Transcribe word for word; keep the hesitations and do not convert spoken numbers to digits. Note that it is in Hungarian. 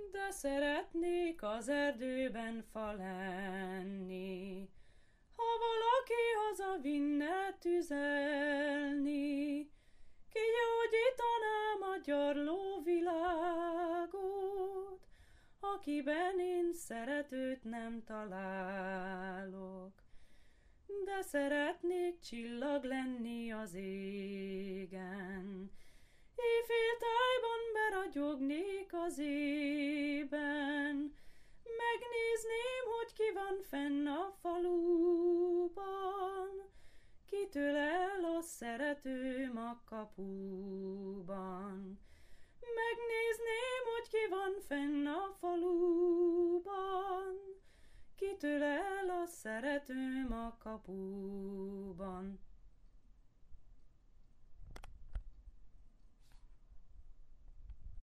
De szeretnék az erdőben fa lenni, ha valaki hazavinne tüzelni, kigyógyítanám a gyarló világot, akiben én szeretőt nem találok. De szeretnék csillag lenni az égen, éjféltájban beragyognék az ében, megnézném, hogy ki van fenn a faluban, kitől el a szeretőm a kapuban. Megnézném, hogy ki van fenn a faluban, kitől el a szeretőm a kapuban.